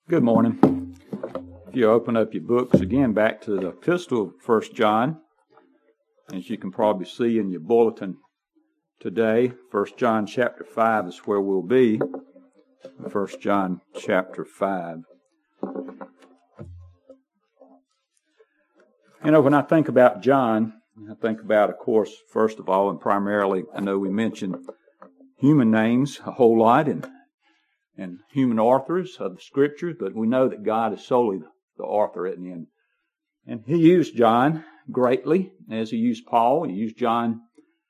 Good morning. If you open up your books again back to the epistle of 1 John, as you can probably see in your bulletin today, 1 John chapter 5 is where we'll be. 1 John chapter 5. You know, when I think about John, I think about, of course, first of all and primarily, I know we mentioned human names a whole lot and human authors of the Scriptures, but we know that God is solely the author, isn't he? And he used John greatly, as he used Paul. He used John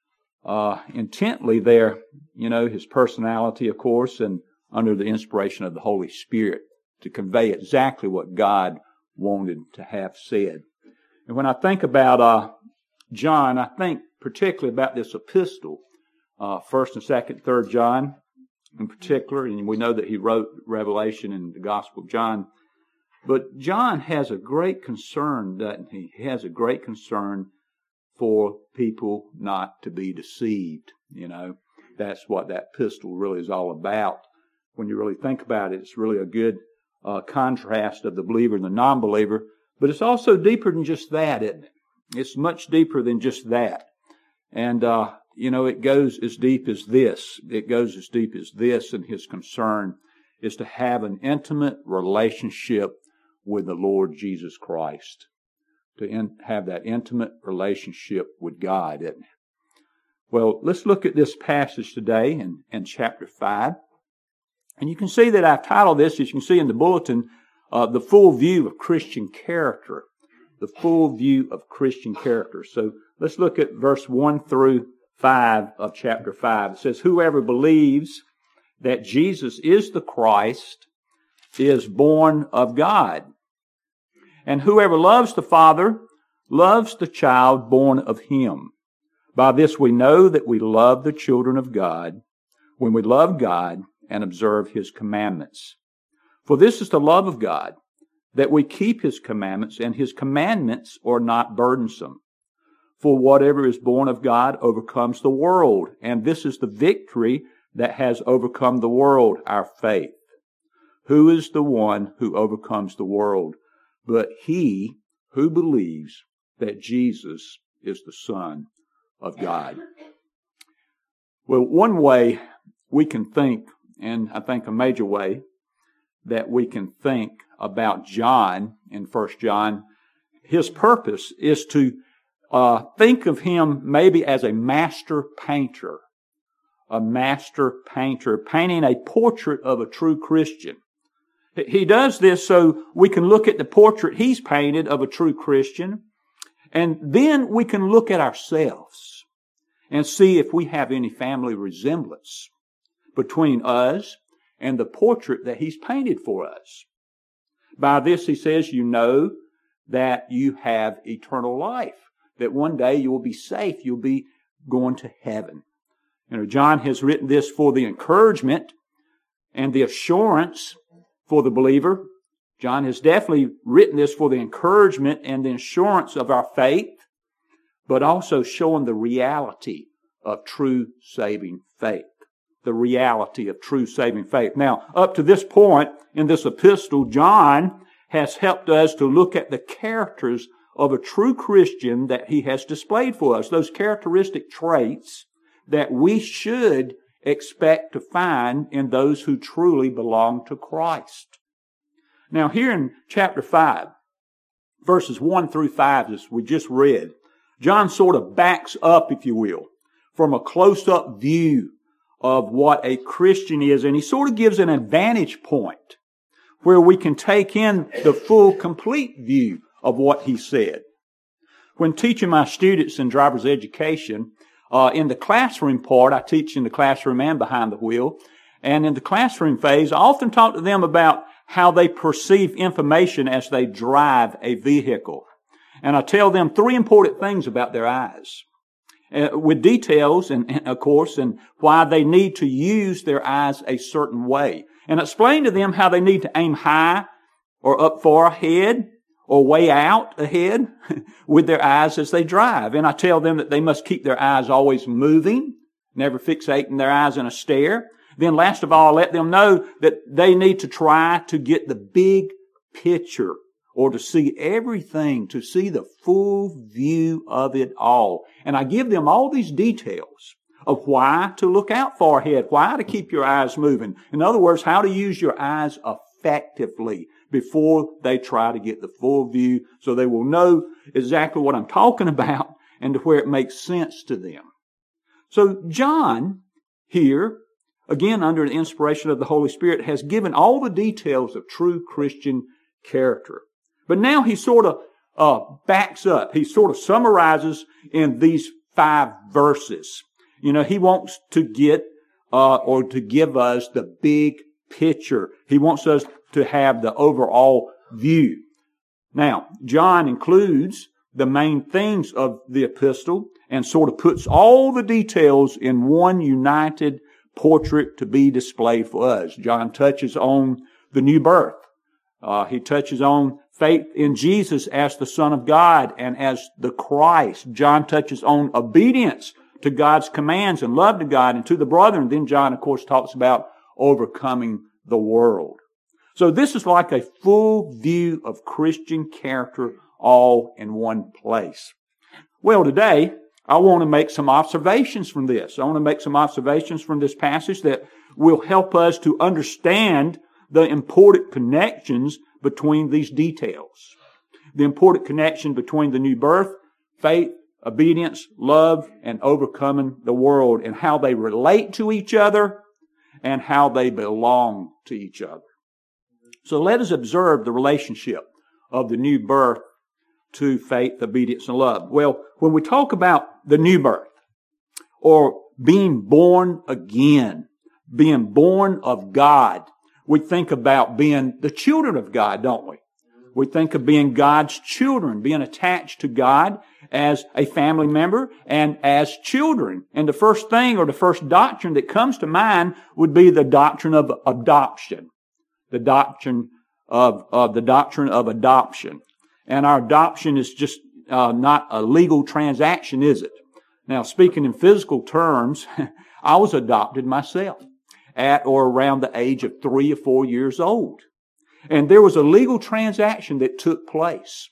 intently there, you know, his personality, of course, and under the inspiration of the Holy Spirit to convey exactly what God wanted to have said. And when I think about John, I think particularly about this epistle, 1st and 2nd, 3rd John, in particular, and we know that he wrote Revelation and the Gospel of John. But John has a great concern, doesn't he? He has a great concern for people not to be deceived. You know, that's what that epistle really is all about. When you really think about it, it's really a good contrast of the believer and the non-believer. But it's also deeper than just that, isn't it? It's much deeper than just that. And you know, it goes as deep as this. It goes as deep as this, and his concern is to have an intimate relationship with the Lord Jesus Christ. To have that intimate relationship with God, isn't it? Well, let's look at this passage today in chapter 5. And you can see that I've titled this, as you can see in the bulletin, The Full View of Christian Character. The full view of Christian character. So let's look at verse 1 through 5 of chapter 5. It says, "Whoever believes that Jesus is the Christ is born of God. And whoever loves the Father loves the child born of him. By this we know that we love the children of God, when we love God and observe his commandments. For this is the love of God, that we keep his commandments, and his commandments are not burdensome. For whatever is born of God overcomes the world, and this is the victory that has overcome the world, our faith. Who is the one who overcomes the world but he who believes that Jesus is the Son of God?" Well, one way we can think, and I think a major way that we can think about John in 1 John, his purpose is to think of him maybe as a master painter. A master painter, painting a portrait of a true Christian. He does this so we can look at the portrait he's painted of a true Christian, and then we can look at ourselves and see if we have any family resemblance between us and the portrait that he's painted for us. By this, he says, you know that you have eternal life. That one day you will be safe. You'll be going to heaven. You know, John has written this for the encouragement and the assurance for the believer. John has definitely written this for the encouragement and the assurance of our faith, but also showing the reality of true saving faith. The reality of true saving faith. Now, up to this point in this epistle, John has helped us to look at the characters of a true Christian that he has displayed for us. Those characteristic traits that we should expect to find in those who truly belong to Christ. Now here in chapter 5, verses 1 through 5, as we just read, John sort of backs up, if you will, from a close-up view of what a Christian is, and he sort of gives an advantage point where we can take in the full, complete view of what he said. When teaching my students in driver's education, in the classroom part, I teach in the classroom and behind the wheel, and in the classroom phase, I often talk to them about how they perceive information as they drive a vehicle. And I tell them 3 important things about their eyes. With details, and of course, and why they need to use their eyes a certain way. And explain to them how they need to aim high or up far ahead or way out ahead with their eyes as they drive. And I tell them that they must keep their eyes always moving, never fixating their eyes in a stare. Then last of all, let them know that they need to try to get the big picture, or to see everything, to see the full view of it all. And I give them all these details of why to look out far ahead, why to keep your eyes moving. In other words, how to use your eyes effectively before they try to get the full view, so they will know exactly what I'm talking about and to where it makes sense to them. So John here, again under the inspiration of the Holy Spirit, has given all the details of true Christian character. But now he sort of backs up. He sort of summarizes in these 5 verses. You know, he wants to get or to give us the big picture. He wants us to have the overall view. Now, John includes the main themes of the epistle and sort of puts all the details in one united portrait to be displayed for us. John touches on the new birth. He touches on faith in Jesus as the Son of God and as the Christ. John touches on obedience to God's commands and love to God and to the brethren. Then John, of course, talks about overcoming the world. So this is like a full view of Christian character all in one place. Well, today, I want to make some observations from this. I want to make some observations from this passage that will help us to understand the important connections between these details. The important connection between the new birth, faith, obedience, love, and overcoming the world, and how they relate to each other and how they belong to each other. So let us observe the relationship of the new birth to faith, obedience, and love. Well, when we talk about the new birth, or being born again, being born of God, we think about being the children of God, don't we? We think of being God's children, being attached to God as a family member and as children. And the first thing, or the first doctrine that comes to mind, would be the doctrine of adoption. The doctrine of adoption. And our adoption is just not a legal transaction, is it? Now, speaking in physical terms, I was adopted myself at or around the age of 3 or 4 years old. And there was a legal transaction that took place.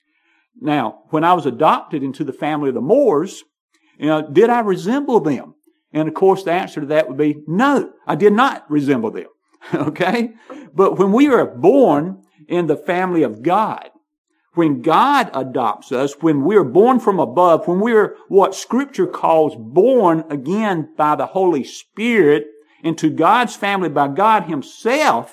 Now, when I was adopted into the family of the Moores, did I resemble them? And of course, the answer to that would be no, I did not resemble them. Okay? But when we are born in the family of God, when God adopts us, when we're born from above, when we're what Scripture calls born again by the Holy Spirit into God's family by God Himself,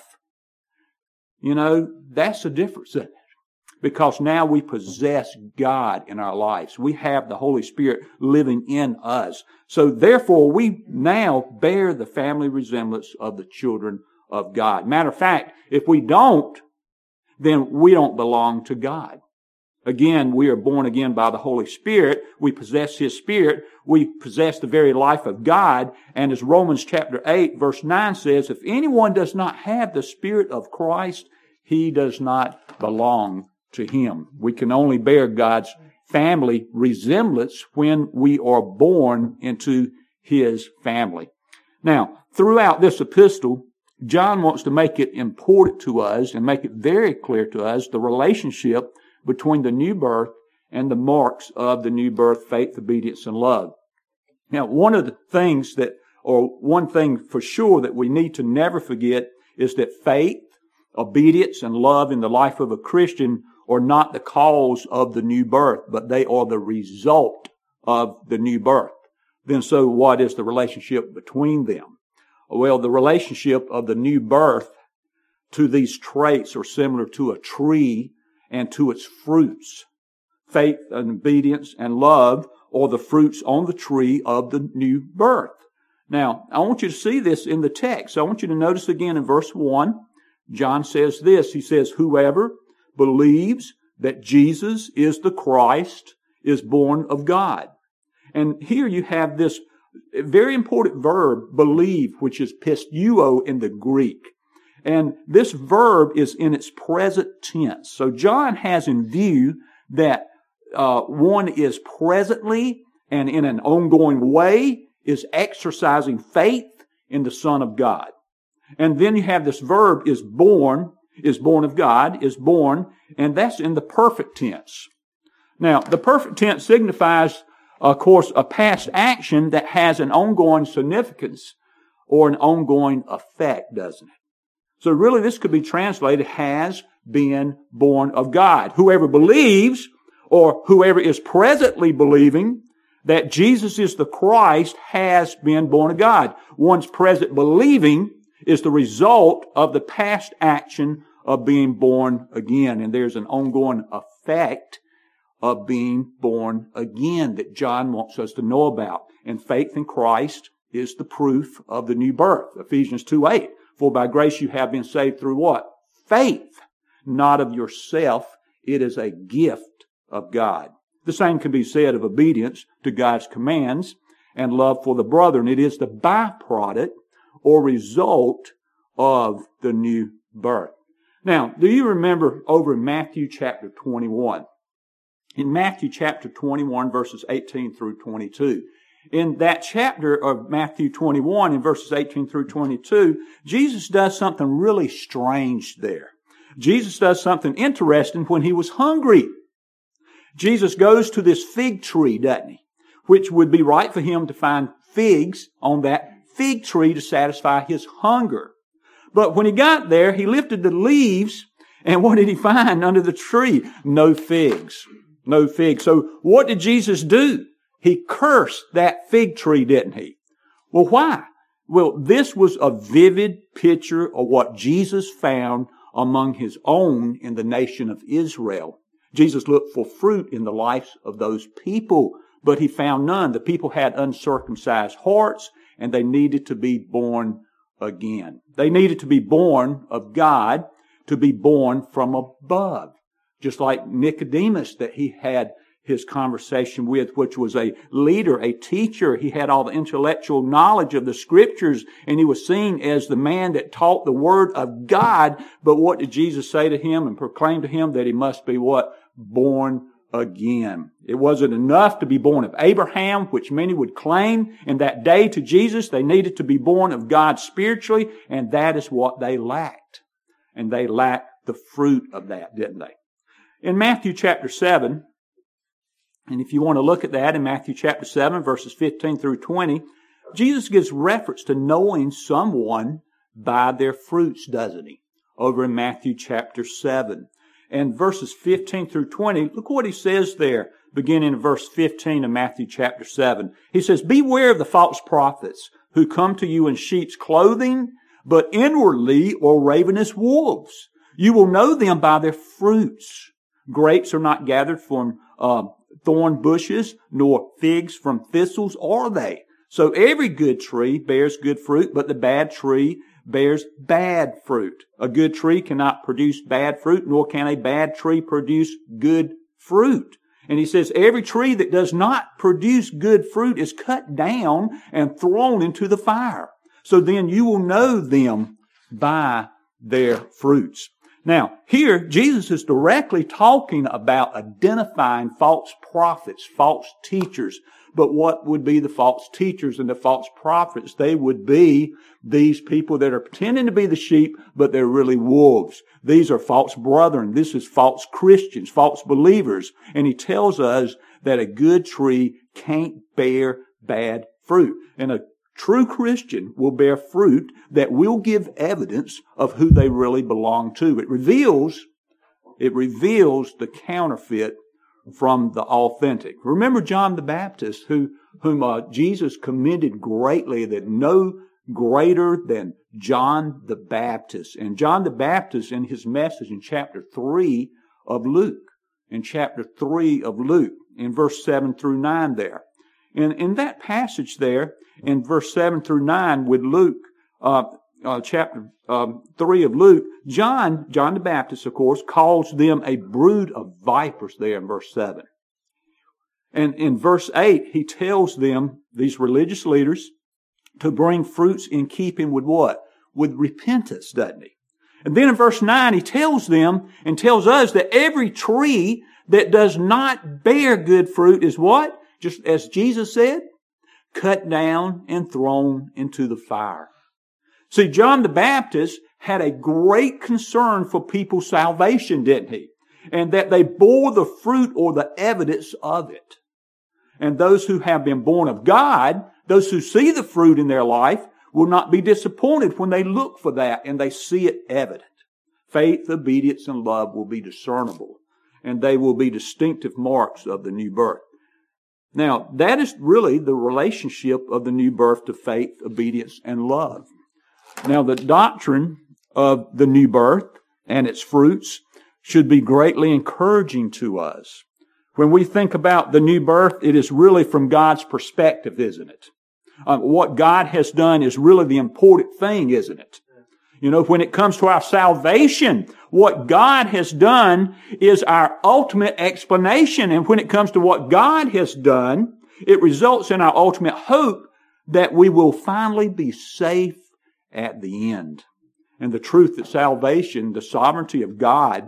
that's the difference, isn't it? Because now we possess God in our lives. We have the Holy Spirit living in us. So therefore, we now bear the family resemblance of the children of God. Matter of fact, if we don't, then we don't belong to God. Again, we are born again by the Holy Spirit. We possess His Spirit. We possess the very life of God. And as Romans chapter 8 verse 9 says, if anyone does not have the Spirit of Christ, he does not belong to Him. We can only bear God's family resemblance when we are born into His family. Now, throughout this epistle, John wants to make it important to us and make it very clear to us the relationship between the new birth and the marks of the new birth, faith, obedience, and love. Now, one thing for sure that we need to never forget is that faith, obedience, and love in the life of a Christian are not the cause of the new birth, but they are the result of the new birth. Then so what is the relationship between them? Well, the relationship of the new birth to these traits are similar to a tree and to its fruits. Faith and obedience and love are the fruits on the tree of the new birth. Now, I want you to see this in the text. I want you to notice again in verse 1, John says this. He says, whoever believes that Jesus is the Christ is born of God. And here you have this very important verb, believe, which is pisteuo in the Greek. And this verb is in its present tense. So John has in view that one is presently and in an ongoing way is exercising faith in the Son of God. And then you have this verb is born of God, is born, and that's in the perfect tense. Now, the perfect tense signifies, of course, a past action that has an ongoing significance or an ongoing effect, doesn't it? So really this could be translated has been born of God. Whoever believes or whoever is presently believing that Jesus is the Christ has been born of God. One's present believing is the result of the past action of being born again. And there's an ongoing effect of being born again that John wants us to know about. And faith in Christ is the proof of the new birth. Ephesians 2:8. For by grace you have been saved through what? Faith, not of yourself. It is a gift of God. The same can be said of obedience to God's commands and love for the brethren. It is the byproduct or result of the new birth. Now, do you remember over in Matthew chapter 21? In Matthew chapter 21, verses 18 through 22. In that chapter of Matthew 21, in verses 18 through 22, Jesus does something really strange there. Jesus does something interesting when he was hungry. Jesus goes to this fig tree, doesn't he? Which would be right for him to find figs on that fig tree to satisfy his hunger. But when he got there, he lifted the leaves, and what did he find under the tree? No figs. No figs. So what did Jesus do? He cursed that fig tree, didn't he? Well, why? Well, this was a vivid picture of what Jesus found among his own in the nation of Israel. Jesus looked for fruit in the lives of those people, but he found none. The people had uncircumcised hearts, and they needed to be born again. They needed to be born of God, to be born from above. Just like Nicodemus that he had his conversation with, which was a leader, a teacher. He had all the intellectual knowledge of the Scriptures, and he was seen as the man that taught the Word of God. But what did Jesus say to him and proclaim to him? That he must be what? Born again. It wasn't enough to be born of Abraham, which many would claim in that day to Jesus. They needed to be born of God spiritually, and that is what they lacked. And they lacked the fruit of that, didn't they? In Matthew chapter 7, and if you want to look at that in Matthew chapter 7, verses 15 through 20, Jesus gives reference to knowing someone by their fruits, doesn't he? Over in Matthew chapter 7. And verses 15 through 20, look what he says there, beginning in verse 15 of Matthew chapter 7. He says, beware of the false prophets who come to you in sheep's clothing, but inwardly are ravenous wolves. You will know them by their fruits. Grapes are not gathered from thorn bushes, nor figs from thistles, are they? So every good tree bears good fruit, but the bad tree bears bad fruit. A good tree cannot produce bad fruit, nor can a bad tree produce good fruit. And he says every tree that does not produce good fruit is cut down and thrown into the fire. So then you will know them by their fruits. Now, here, Jesus is directly talking about identifying false prophets, false teachers. But what would be the false teachers and the false prophets? They would be these people that are pretending to be the sheep, but they're really wolves. These are false brethren. This is false Christians, false believers. And he tells us that a good tree can't bear bad fruit. And a true Christian will bear fruit that will give evidence of who they really belong to. It reveals the counterfeit from the authentic. Remember John the Baptist, whom Jesus commended greatly, that no greater than John the Baptist. And John the Baptist, in his message in chapter 3 of Luke, in verse 7 through 9 there. And in that passage there, in verse 7 through 9 with Luke, chapter 3 of Luke, John the Baptist, of course, calls them a brood of vipers there in verse 7. And in verse 8, he tells them, these religious leaders, to bring fruits in keeping with what? With repentance, doesn't he? And then in verse 9, he tells them and tells us that every tree that does not bear good fruit is what? Just as Jesus said, cut down and thrown into the fire. See, John the Baptist had a great concern for people's salvation, didn't he? And that they bore the fruit or the evidence of it. And those who have been born of God, those who see the fruit in their life, will not be disappointed when they look for that and they see it evident. Faith, obedience, and love will be discernible, and they will be distinctive marks of the new birth. Now, that is really the relationship of the new birth to faith, obedience, and love. Now, the doctrine of the new birth and its fruits should be greatly encouraging to us. When we think about the new birth, it is really from God's perspective, isn't it? What God has done is really the important thing, isn't it? You know, when it comes to our salvation, what God has done is our ultimate explanation. And when it comes to what God has done, it results in our ultimate hope that we will finally be safe at the end. And the truth that salvation, the sovereignty of God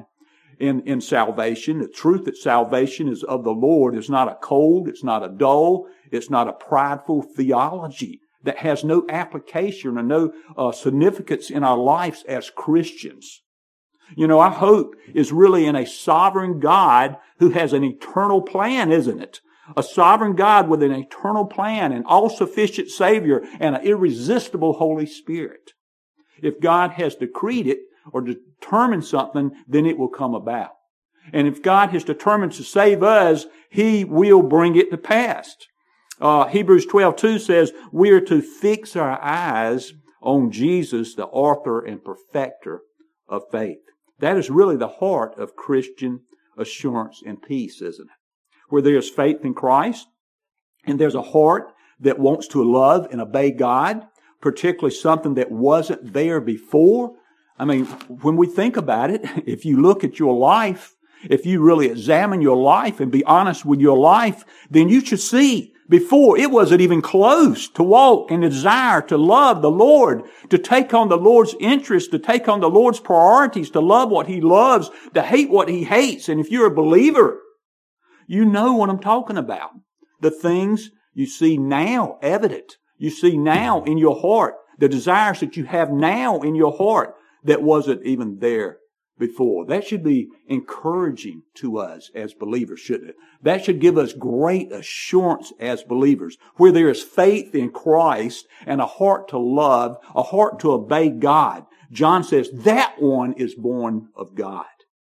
in salvation, the truth that salvation is of the Lord is not a cold, it's not a dull, it's not a prideful theology that has no application or no significance in our lives as Christians. You know, our hope is really in a sovereign God who has an eternal plan, isn't it? A sovereign God with an eternal plan, an all-sufficient Savior, and an irresistible Holy Spirit. If God has decreed it or determined something, then it will come about. And if God has determined to save us, He will bring it to pass. Hebrews 12:2 says, we are to fix our eyes on Jesus, the author and perfecter of faith. That is really the heart of Christian assurance and peace, isn't it? Where there is faith in Christ, and there's a heart that wants to love and obey God, particularly something that wasn't there before. I mean, when we think about it, if you look at your life, if you really examine your life and be honest with your life, then you should see before it wasn't even close to walk in the desire to love the Lord, to take on the Lord's interest, to take on the Lord's priorities, to love what He loves, to hate what He hates. And if you're a believer, you know what I'm talking about. The things you see now evident. You see now in your heart, the desires that you have now in your heart that wasn't even there before. That should be encouraging to us as believers, shouldn't it? That should give us great assurance as believers. Where there is faith in Christ and a heart to love, a heart to obey God, John says that one is born of God.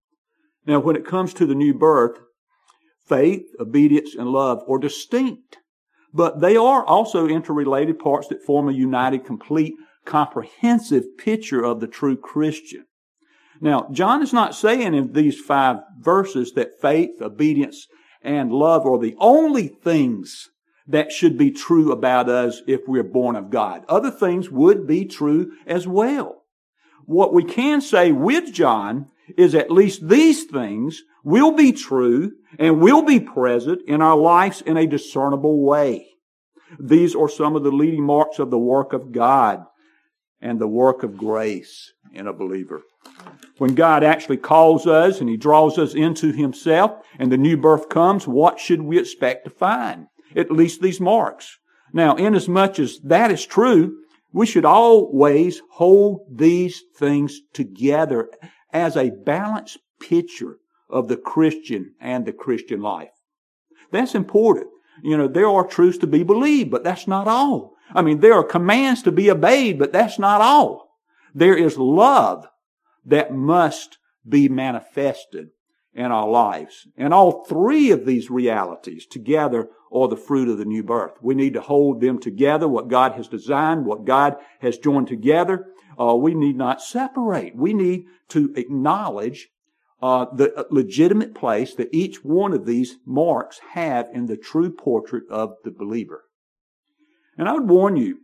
Now, when it comes to the new birth, faith, obedience, and love are distinct. But they are also interrelated parts that form a united, complete, comprehensive picture of the true Christian. Now, John is not saying in these 5 verses that faith, obedience, and love are the only things that should be true about us if we're born of God. Other things would be true as well. What we can say with John is at least these things will be true and will be present in our lives in a discernible way. These are some of the leading marks of the work of God and the work of grace in a believer. When God actually calls us and He draws us into Himself and the new birth comes, what should we expect to find? At least these marks. Now, inasmuch as that is true, we should always hold these things together as a balanced picture of the Christian and the Christian life. That's important. You know, there are truths to be believed, but that's not all. I mean, there are commands to be obeyed, but that's not all. There is love that must be manifested in our lives. And all 3 of these realities together are the fruit of the new birth. We need to hold them together, what God has designed, what God has joined together. We need not separate. We need to acknowledge the legitimate place that each one of these marks have in the true portrait of the believer. And I would warn you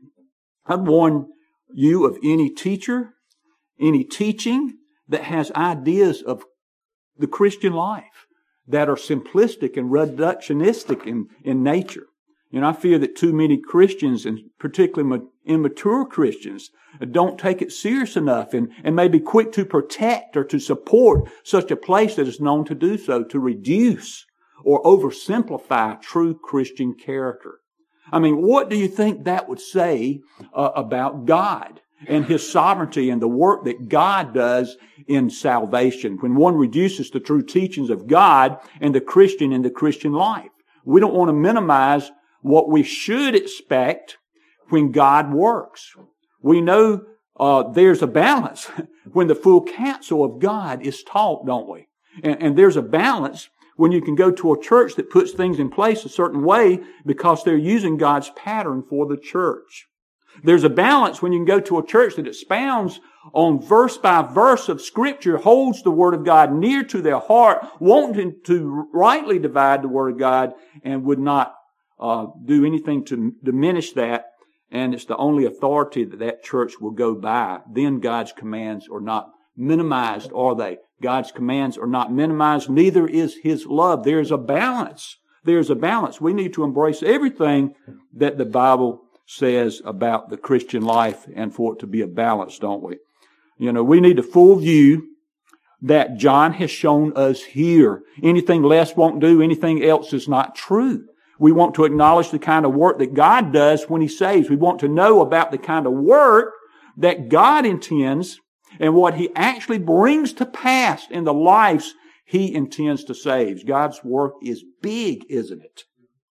of any teacher, any teaching that has ideas of the Christian life that are simplistic and reductionistic in nature. You know, I fear that too many Christians, and particularly immature Christians, don't take it serious enough and may be quick to protect or to support such a place that is known to do so, to reduce or oversimplify true Christian character. I mean, what do you think that would say about God? and His sovereignty and the work that God does in salvation. When one reduces the true teachings of God and the Christian in the Christian life. We don't want to minimize what we should expect when God works. We know there's a balance when the full counsel of God is taught, don't we? And there's a balance when you can go to a church that puts things in place a certain way because they're using God's pattern for the church. There's a balance when you can go to a church that expounds on verse by verse of Scripture, holds the Word of God near to their heart, wanting to rightly divide the Word of God, and would not do anything to diminish that. And it's the only authority that that church will go by. Then God's commands are not minimized, are they? God's commands are not minimized, neither is His love. There's a balance. There's a balance. We need to embrace everything that the Bible says about the Christian life and for it to be a balance, don't we? You know, we need a full view that John has shown us here. Anything less won't do. Anything else is not true. We want to acknowledge the kind of work that God does when He saves. We want to know about the kind of work that God intends and what He actually brings to pass in the lives He intends to save. God's work is big, isn't it?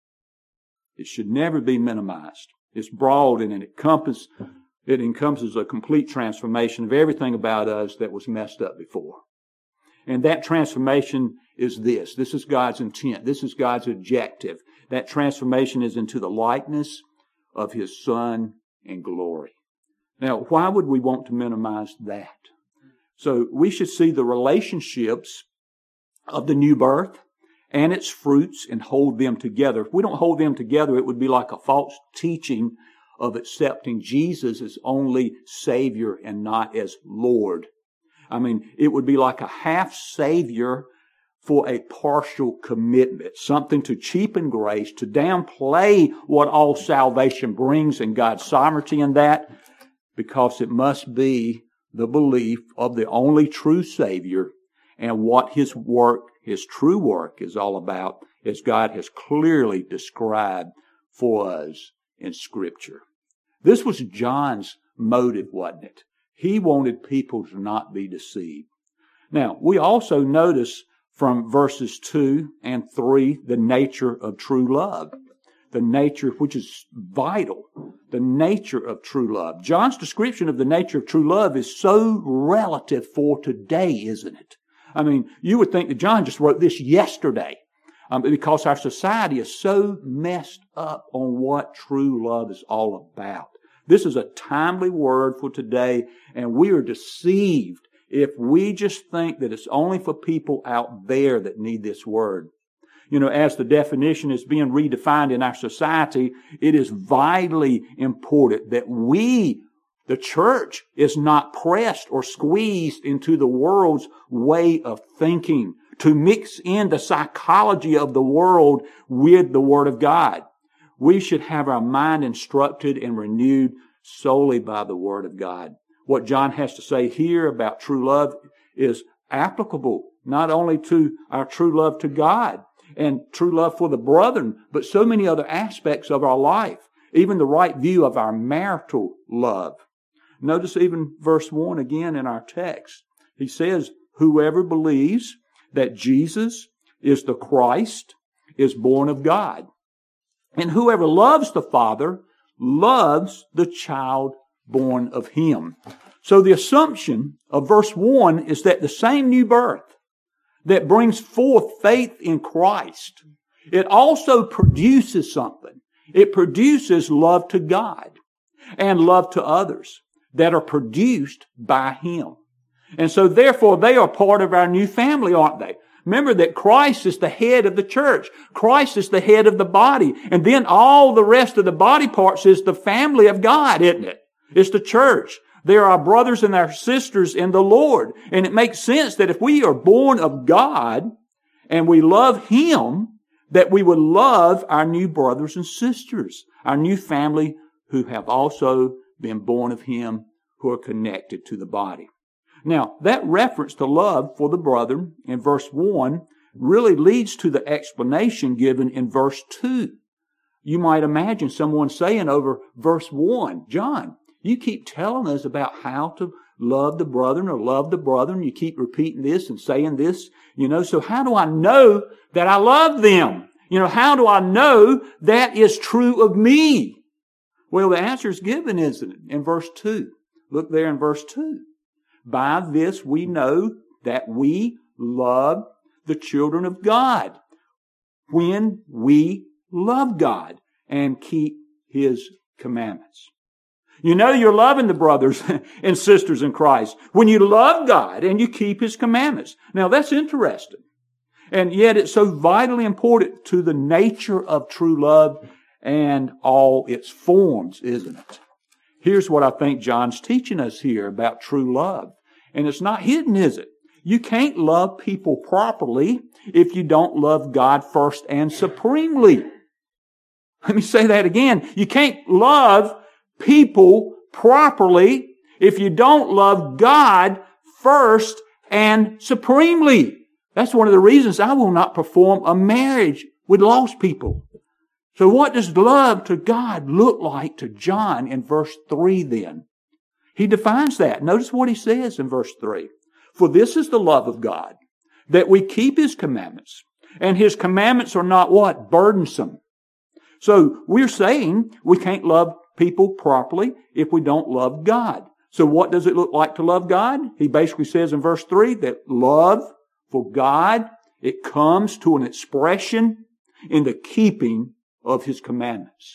It should never be minimized. It's broad and it encompasses a complete transformation of everything about us that was messed up before. And that transformation is this. This is God's intent. This is God's objective. That transformation is into the likeness of His Son in glory. Now, why would we want to minimize that? So we should see the relationships of the new birth and its fruits and hold them together. If we don't hold them together, it would be like a false teaching of accepting Jesus as only Savior and not as Lord. I mean, it would be like a half Savior for a partial commitment, something to cheapen grace, to downplay what all salvation brings and God's sovereignty in that, because it must be the belief of the only true Savior and what His work, His true work is all about, as God has clearly described for us in Scripture. This was John's motive, wasn't it? He wanted people to not be deceived. Now, we also notice from verses 2 and 3 the nature of true love. The nature, which is vital, the nature of true love. John's description of the nature of true love is so relative for today, isn't it? I mean, you would think that John just wrote this yesterday, because our society is so messed up on what true love is all about. This is a timely word for today, and we are deceived if we just think that it's only for people out there that need this word. You know, as the definition is being redefined in our society, it is vitally important that we, the church, is not pressed or squeezed into the world's way of thinking, to mix in the psychology of the world with the Word of God. We should have our mind instructed and renewed solely by the Word of God. What John has to say here about true love is applicable not only to our true love to God and true love for the brethren, but so many other aspects of our life, even the right view of our marital love. Notice even verse 1 again in our text. He says, whoever believes that Jesus is the Christ is born of God. And whoever loves the Father loves the child born of Him. So the assumption of verse 1 is that the same new birth that brings forth faith in Christ, it also produces something. It produces love to God and love to others that are produced by Him. And so therefore they are part of our new family, aren't they? Remember that Christ is the head of the church. Christ is the head of the body. And then all the rest of the body parts is the family of God, isn't it? It's the church. They are our brothers and our sisters in the Lord. And it makes sense that if we are born of God and we love Him, that we would love our new brothers and sisters, our new family who have also been born of Him, who are connected to the body. Now, that reference to love for the brethren in verse 1 really leads to the explanation given in verse 2. You might imagine someone saying over verse 1, John, You keep telling us about how to love the brethren or love the brethren. You keep repeating this and saying this, so how do I know that I love them? How do I know that is true of me? Well, the answer is given, isn't it? In verse 2. Look there in verse 2. By this we know that we love the children of God, when we love God and keep His commandments. You're loving the brothers and sisters in Christ when you love God and you keep His commandments. Now that's interesting. And yet it's so vitally important to the nature of true love and all its forms, isn't it? Here's what I think John's teaching us here about true love. And it's not hidden, is it? You can't love people properly if you don't love God first and supremely. Let me say that again. You can't love people properly if you don't love God first and supremely. That's one of the reasons I will not perform a marriage with lost people. So what does love to God look like to John in verse 3 then? He defines that. Notice what he says in verse 3. For this is the love of God, that we keep His commandments. And His commandments are not what? Burdensome. So we're saying we can't love people properly if we don't love God. So what does it look like to love God? He basically says in verse 3 that love for God, it comes to an expression in the keeping of His commandments.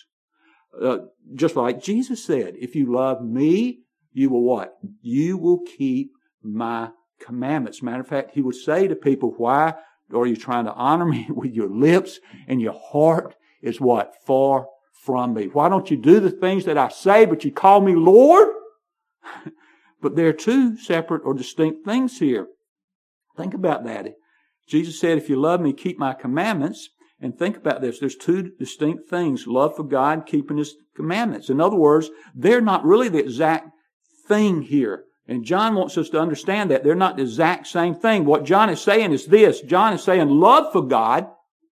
Just like Jesus said, if you love me, you will what? You will keep my commandments. Matter of fact, He would say to people, why are you trying to honor me with your lips and your heart is what? Far from me. Why don't you do the things that I say, but you call me Lord? But there are two separate or distinct things here. Think about that. Jesus said, if you love me, keep my commandments. And think about this. There's two distinct things. Love for God, keeping His commandments. In other words, they're not really the exact thing here. And John wants us to understand that. They're not the exact same thing. What John is saying is this. John is saying love for God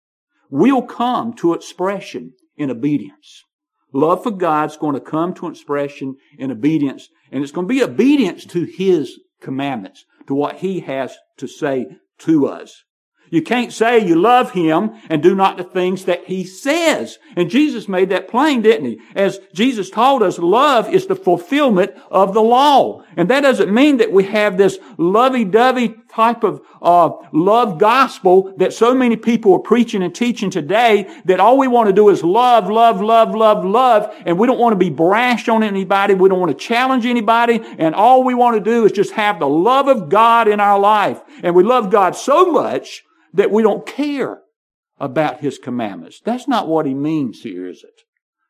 will come to expression in obedience. Love for God's going to come to expression in obedience. And it's going to be obedience to His commandments, to what He has to say to us. You can't say you love Him and do not the things that He says. And Jesus made that plain, didn't He? As Jesus told us, love is the fulfillment of the law. And that doesn't mean that we have this lovey-dovey type of love gospel that so many people are preaching and teaching today, that all we want to do is love, love, love, love, love, and we don't want to be brash on anybody. We don't want to challenge anybody. And all we want to do is just have the love of God in our life. And we love God so much that we don't care about His commandments. That's not what He means here, is it?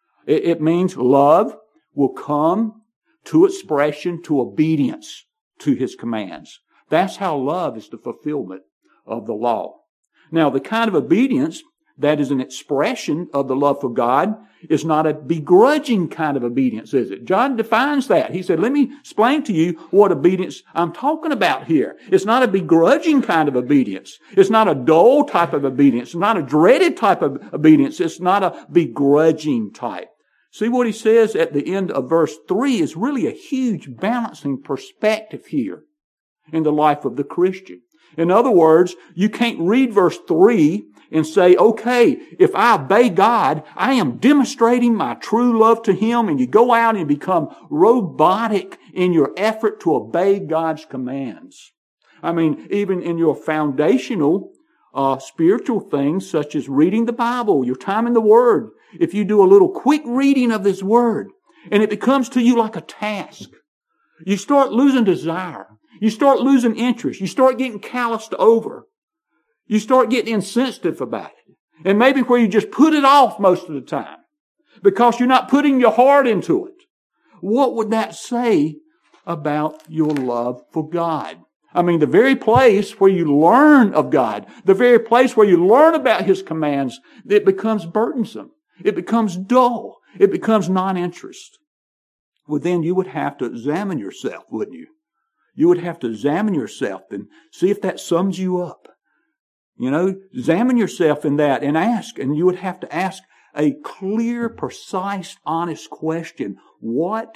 It means love will come to expression, to obedience to His commands. That's how love is the fulfillment of the law. Now, the kind of obedience that is an expression of the love for God is not a begrudging kind of obedience, is it? John defines that. He said, let me explain to you what obedience I'm talking about here. It's not a begrudging kind of obedience. It's not a dull type of obedience. It's not a dreaded type of obedience. It's not a begrudging type. See what he says at the end of verse 3 is really a huge balancing perspective here in the life of the Christian. In other words, you can't read verse 3 and say, okay, if I obey God, I am demonstrating my true love to Him, and you go out and become robotic in your effort to obey God's commands. I mean, even in your foundational spiritual things, such as reading the Bible, your time in the Word, if you do a little quick reading of this Word, and it becomes to you like a task, you start losing desire. You start losing interest. You start getting calloused over. You start getting insensitive about it. And maybe where you just put it off most of the time because you're not putting your heart into it. What would that say about your love for God? I mean, the very place where you learn of God, the very place where you learn about His commands, it becomes burdensome. It becomes dull. It becomes non-interest. Well, then you would have to examine yourself, wouldn't you? You would have to examine yourself and see if that sums you up. You know, examine yourself in that and ask. And you would have to ask a clear, precise, honest question. What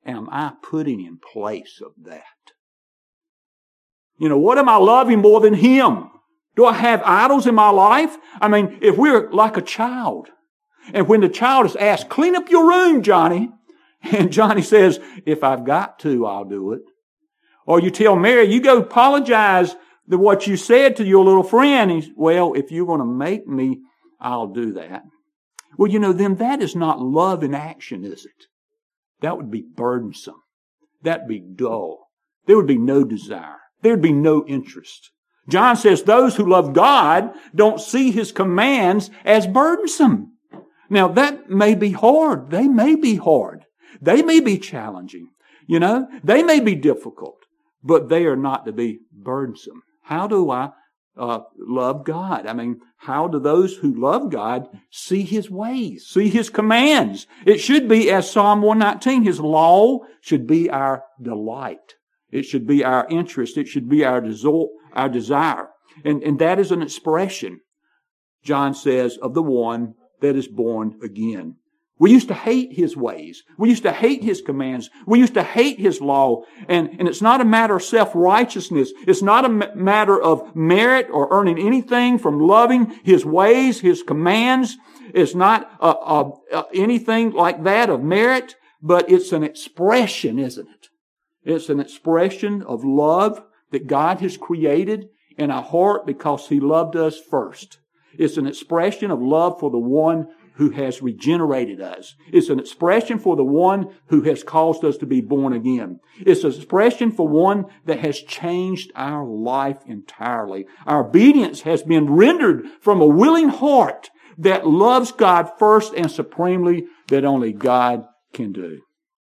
am I putting in place of that? You know, what am I loving more than Him? Do I have idols in my life? I mean, if we're like a child, and when the child is asked, clean up your room, Johnny, and Johnny says, if I've got to, I'll do it. Or you tell Mary, you go apologize for what you said to your little friend. Well, if you're going to make me, I'll do that. Well, you know, then that is not love in action, is it? That would be burdensome. That would be dull. There would be no desire. There would be no interest. John says those who love God don't see His commands as burdensome. Now, that may be hard. They may be hard. They may be challenging. You know, they may be difficult, but they are not to be burdensome. How do I love God? I mean, how do those who love God see His ways, see His commands? It should be, as Psalm 119, His law should be our delight. It should be our interest. It should be our desire. And that is an expression, John says, of the one that is born again. We used to hate His ways. We used to hate His commands. We used to hate His law. And it's not a matter of self-righteousness. It's not a matter of merit or earning anything from loving His ways, His commands. It's not anything like that of merit, but it's an expression, isn't it? It's an expression of love that God has created in our heart because He loved us first. It's an expression of love for the one who has regenerated us. It's an expression for the one who has caused us to be born again. It's an expression for one that has changed our life entirely. Our obedience has been rendered from a willing heart that loves God first and supremely, that only God can do.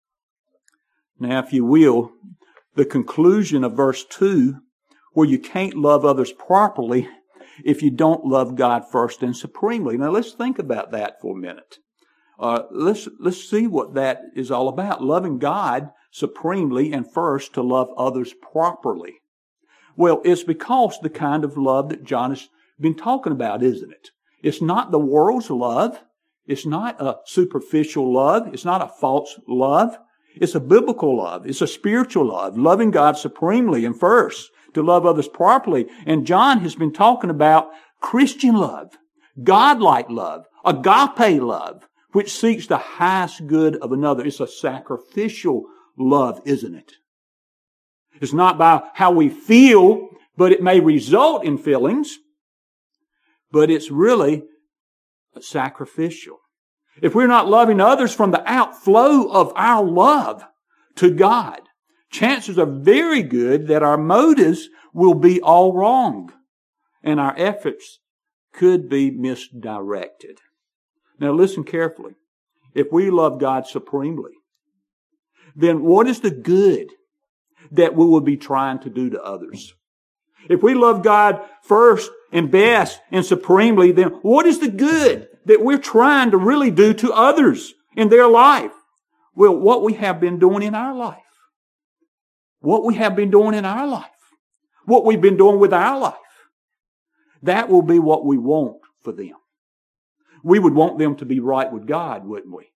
Now, if you will, the conclusion of verse 2, where you can't love others properly if you don't love God first and supremely. Now, let's think about that for a minute. Let's see what that is all about. Loving God supremely and first to love others properly. Well, it's because the kind of love that John has been talking about, isn't it? It's not the world's love. It's not a superficial love. It's not a false love. It's a biblical love. It's a spiritual love, loving God supremely and first, to love others properly. And John has been talking about Christian love, God-like love, agape love, which seeks the highest good of another. It's a sacrificial love, isn't it? It's not by how we feel, but it may result in feelings, but it's really sacrificial. If we're not loving others from the outflow of our love to God, chances are very good that our motives will be all wrong and our efforts could be misdirected. Now listen carefully. If we love God supremely, then what is the good that we will be trying to do to others? If we love God first and best and supremely, then what is the good that we're trying to really do to others in their life? Well, what we have been doing in our life. What we have been doing in our life. What we've been doing with our life. That will be what we want for them. We would want them to be right with God, wouldn't we?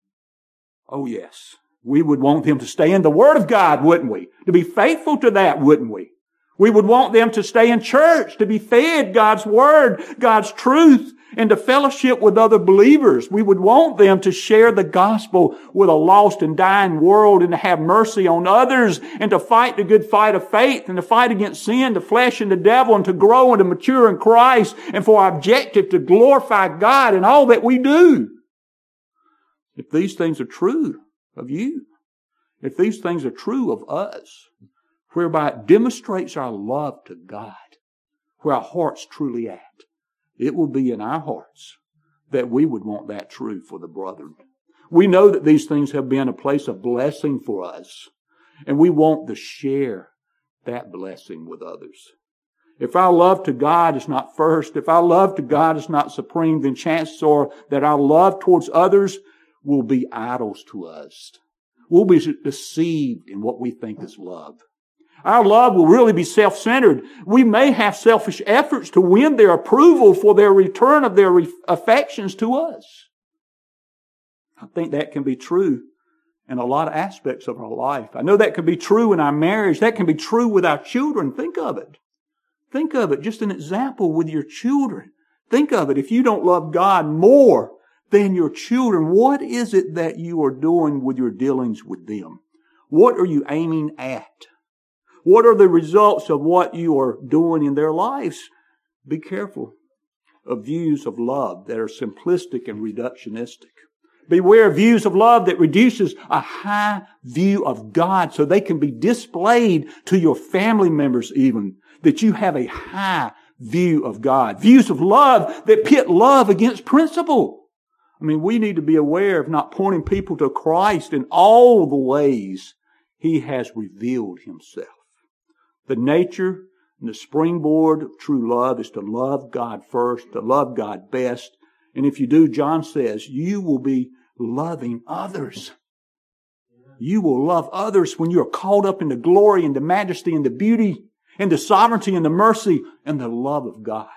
Oh yes. We would want them to stay in the Word of God, wouldn't we? To be faithful to that, wouldn't we? We would want them to stay in church, to be fed God's Word, God's truth, and to fellowship with other believers. We would want them to share the gospel with a lost and dying world and to have mercy on others and to fight the good fight of faith and to fight against sin, the flesh, and the devil, and to grow and to mature in Christ, and for our objective to glorify God in all that we do. If these things are true of you, if these things are true of us, whereby it demonstrates our love to God, where our heart's truly at, it will be in our hearts that we would want that true for the brethren. We know that these things have been a place of blessing for us, and we want to share that blessing with others. If our love to God is not first, if our love to God is not supreme, then chances are that our love towards others will be idols to us. We'll be deceived in what we think is love. Our love will really be self-centered. We may have selfish efforts to win their approval for their return of their affections to us. I think that can be true in a lot of aspects of our life. I know that can be true in our marriage. That can be true with our children. Think of it. Think of it. Just an example with your children. Think of it. If you don't love God more than your children, what is it that you are doing with your dealings with them? What are you aiming at? What are the results of what you are doing in their lives? Be careful of views of love that are simplistic and reductionistic. Beware of views of love that reduces a high view of God so they can be displayed to your family members even, that you have a high view of God. Views of love that pit love against principle. I mean, we need to be aware of not pointing people to Christ in all the ways He has revealed Himself. The nature and the springboard of true love is to love God first, to love God best. And if you do, John says, you will be loving others. You will love others when you are caught up in the glory and the majesty and the beauty and the sovereignty and the mercy and the love of God.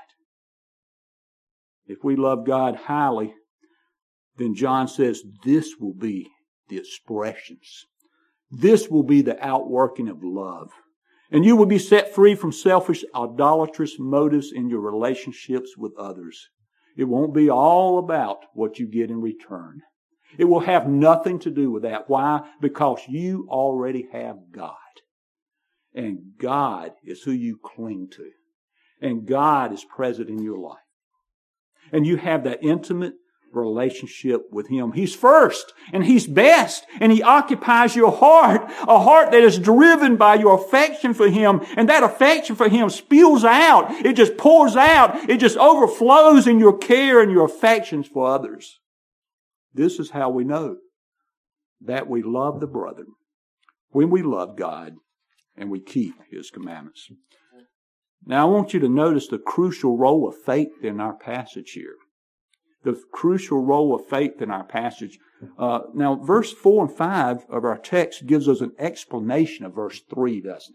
If we love God highly, then John says this will be the expressions. This will be the outworking of love. And you will be set free from selfish, idolatrous motives in your relationships with others. It won't be all about what you get in return. It will have nothing to do with that. Why? Because you already have God. And God is who you cling to. And God is present in your life. And you have that intimate relationship with Him. He's first and He's best, and He occupies your heart, a heart that is driven by your affection for Him, and that affection for Him spills out. It just pours out. It just overflows in your care and your affections for others. This is how we know that we love the brethren, when we love God and we keep His commandments. Now I want you to notice the crucial role of faith in our passage here. The crucial role of faith in our passage. Now, verse 4 and 5 of our text gives us an explanation of verse 3, doesn't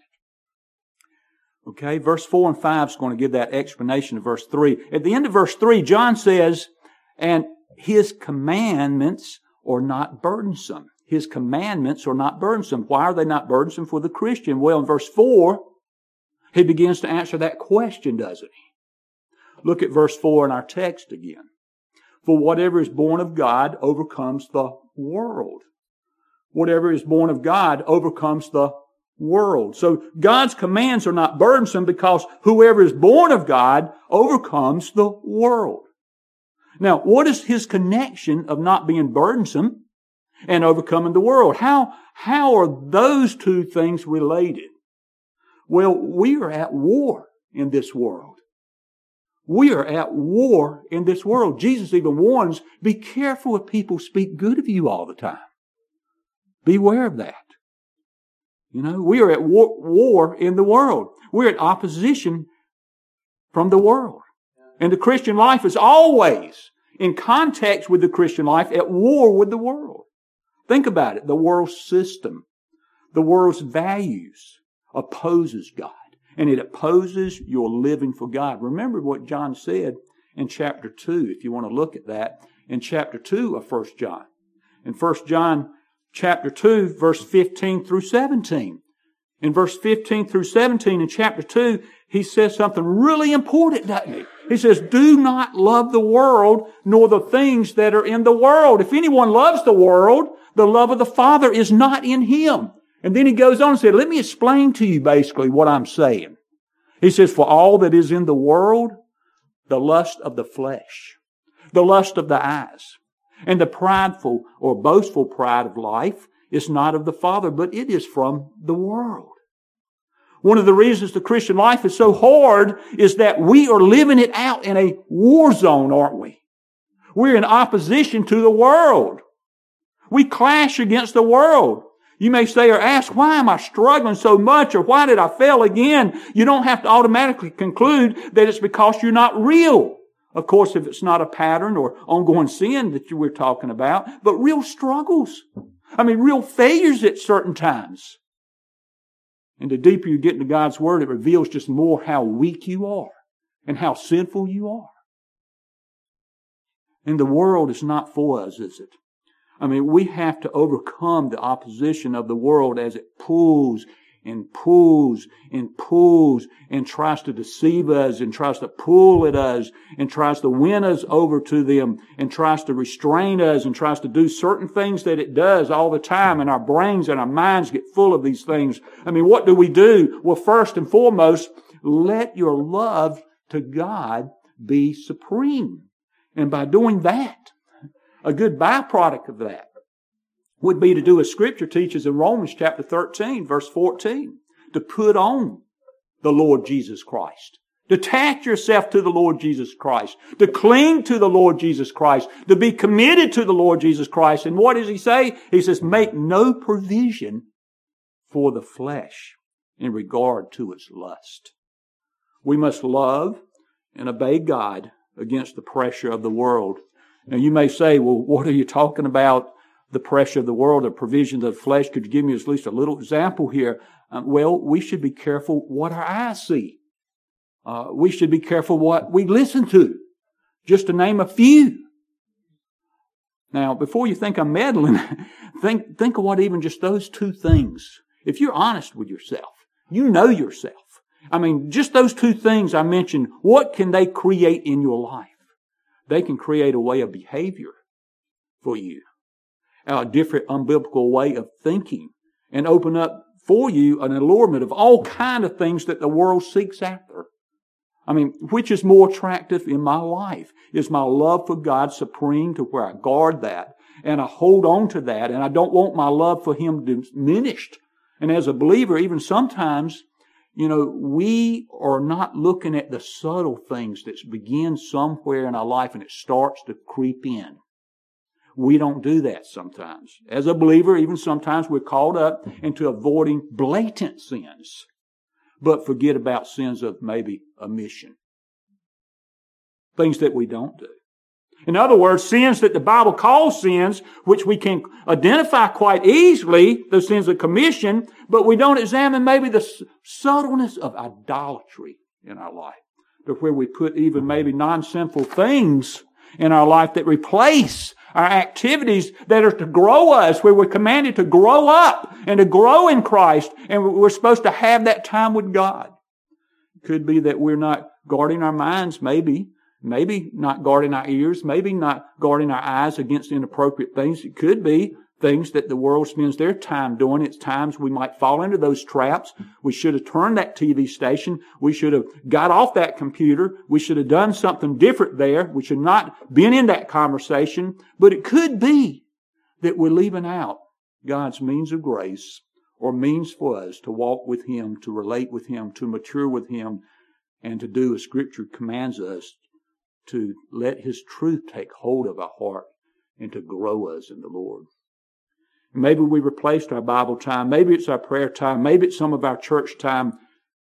it? Okay, verse 4 and 5 is going to give that explanation of verse 3. At the end of verse 3, John says, and His commandments are not burdensome. His commandments are not burdensome. Why are they not burdensome for the Christian? Well, in verse 4, he begins to answer that question, doesn't he? Look at verse 4 in our text again. For whatever is born of God overcomes the world. Whatever is born of God overcomes the world. So God's commands are not burdensome because whoever is born of God overcomes the world. Now, what is His connection of not being burdensome and overcoming the world? How are those two things related? Well, we are at war in this world. We are at war in this world. Jesus even warns, be careful if people speak good of you all the time. Beware of that. You know, we are at war in the world. We're at opposition from the world. And the Christian life is always, in context with the Christian life, at war with the world. Think about it. The world's system, the world's values opposes God. And it opposes your living for God. Remember what John said in chapter 2, if you want to look at that, in chapter 2 of 1 John. In 1 John chapter 2, verse 15 through 17. In verse 15 through 17 in chapter 2, he says something really important, doesn't he? He says, do not love the world, nor the things that are in the world. If anyone loves the world, the love of the Father is not in him. And then he goes on and said, let me explain to you basically what I'm saying. He says, for all that is in the world, the lust of the flesh, the lust of the eyes, and the prideful or boastful pride of life is not of the Father, but it is from the world. One of the reasons the Christian life is so hard is that we are living it out in a war zone, aren't we? We're in opposition to the world. We clash against the world. You may say or ask, why am I struggling so much? Or why did I fail again? You don't have to automatically conclude that it's because you're not real. Of course, if it's not a pattern or ongoing sin that we're talking about, but real struggles. I mean, real failures at certain times. And the deeper you get into God's Word, it reveals just more how weak you are and how sinful you are. And the world is not for us, is it? I mean, we have to overcome the opposition of the world as it pulls and pulls and pulls and tries to deceive us and tries to pull at us and tries to win us over to them and tries to restrain us and tries to do certain things that it does all the time, and our brains and our minds get full of these things. I mean, what do? Well, first and foremost, let your love to God be supreme. And by doing that, a good byproduct of that would be to do as Scripture teaches in Romans chapter 13, verse 14, to put on the Lord Jesus Christ, to attach yourself to the Lord Jesus Christ, to cling to the Lord Jesus Christ, to be committed to the Lord Jesus Christ. And what does He say? He says, make no provision for the flesh in regard to its lust. We must love and obey God against the pressure of the world. Now you may say, well, what are you talking about? The pressure of the world, the provisions of the flesh. Could you give me at least a little example here? Well, we should be careful what our eyes see. We should be careful what we listen to. Just to name a few. Now, before you think I'm meddling, think of what even just those two things. If you're honest with yourself, you know yourself. I mean, just those two things I mentioned, what can they create in your life? They can create a way of behavior for you. A different unbiblical way of thinking, and open up for you an allurement of all kind of things that the world seeks after. I mean, which is more attractive in my life? Is my love for God supreme to where I guard that and I hold on to that, and I don't want my love for Him diminished? And as a believer, even sometimes, we are not looking at the subtle things that begin somewhere in our life and it starts to creep in. We don't do that sometimes. As a believer, even sometimes we're caught up into avoiding blatant sins, but forget about sins of maybe omission. Things that we don't do. In other words, sins that the Bible calls sins, which we can identify quite easily, those sins of commission, but we don't examine maybe the subtleness of idolatry in our life, to where we put even maybe non-sinful things in our life that replace our activities that are to grow us, where we're commanded to grow up and to grow in Christ, and we're supposed to have that time with God. It could be that we're not guarding our minds, maybe not guarding our ears, maybe not guarding our eyes against inappropriate things. It could be things that the world spends their time doing. It's times we might fall into those traps. We should have turned that TV station. We should have got off that computer. We should have done something different there. We should not been in that conversation. But it could be that we're leaving out God's means of grace, or means for us to walk with Him, to relate with Him, to mature with Him, and to do as Scripture commands us, to let His truth take hold of our heart and to grow us in the Lord. Maybe we replaced our Bible time. Maybe it's our prayer time. Maybe it's some of our church time.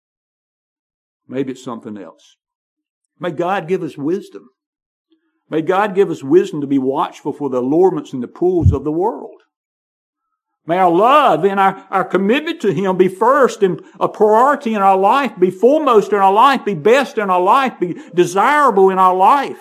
Maybe it's something else. May God give us wisdom. May God give us wisdom to be watchful for the allurements and the pulls of the world. May our love and our commitment to Him be first and a priority in our life, be foremost in our life, be best in our life, be desirable in our life.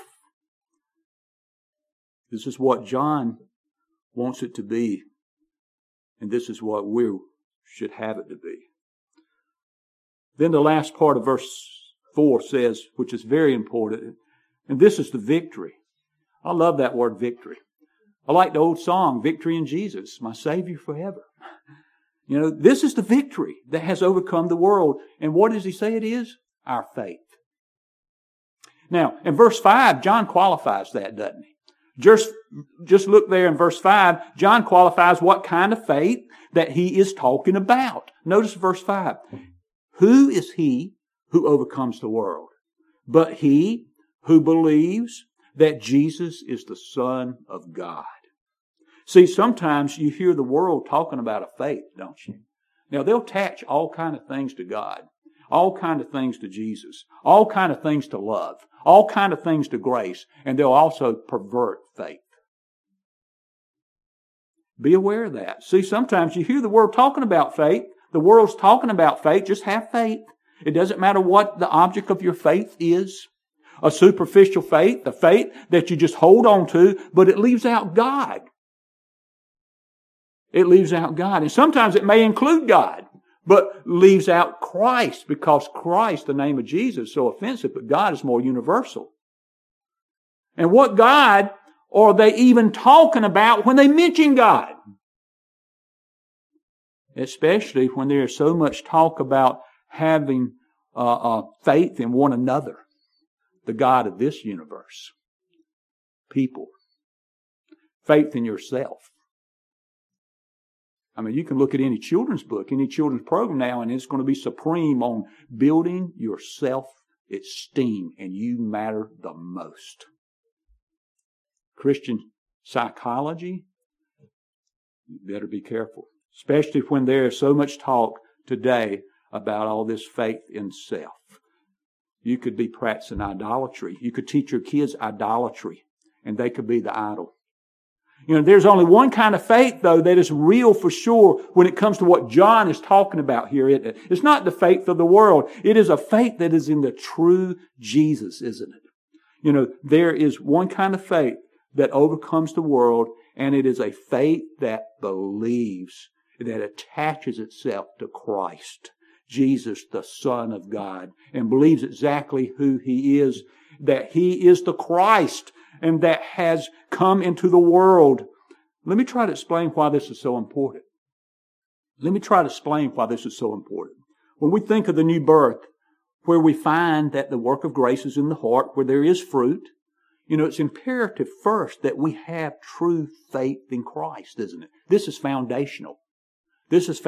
This is what John wants it to be. And this is what we should have it to be. Then the last part of verse 4 says, which is very important, and this is the victory. I love that word victory. I like the old song, Victory in Jesus, my Savior forever. This is the victory that has overcome the world. And what does he say it is? Our faith. Now, in verse 5, John qualifies that, doesn't he? Just look there in verse 5. John qualifies what kind of faith that he is talking about. Notice verse 5. Who is he who overcomes the world? But he who believes that Jesus is the Son of God. See, sometimes you hear the world talking about a faith, don't you? Now, they'll attach all kind of things to God, all kind of things to Jesus, all kind of things to love, all kind of things to grace, and they'll also pervert faith. Be aware of that. See, sometimes you hear the world talking about faith. The world's talking about faith. Just have faith. It doesn't matter what the object of your faith is. A superficial faith, a faith that you just hold on to, but it leaves out God. It leaves out God. And sometimes it may include God, but leaves out Christ, because Christ, the name of Jesus, is so offensive, but God is more universal. And what God are they even talking about when they mention God? Especially when there is so much talk about having faith in one another, the God of this universe. People. Faith in yourself. I mean, you can look at any children's book, any children's program now, and it's going to be supreme on building your self-esteem, and you matter the most. Christian psychology, you better be careful. Especially when there is so much talk today about all this faith in self. You could be practicing idolatry. You could teach your kids idolatry, and they could be the idol. You know, there's only one kind of faith, though, that is real for sure when it comes to what John is talking about here. It's not the faith of the world. It is a faith that is in the true Jesus, isn't it? You know, there is one kind of faith that overcomes the world, and it is a faith that believes, that attaches itself to Christ, Jesus, the Son of God, and believes exactly who He is, that He is the Christ, and that has come into the world. Let me try to explain why this is so important. When we think of the new birth, where we find that the work of grace is in the heart, where there is fruit, you know, it's imperative first that we have true faith in Christ, isn't it? This is foundational. This is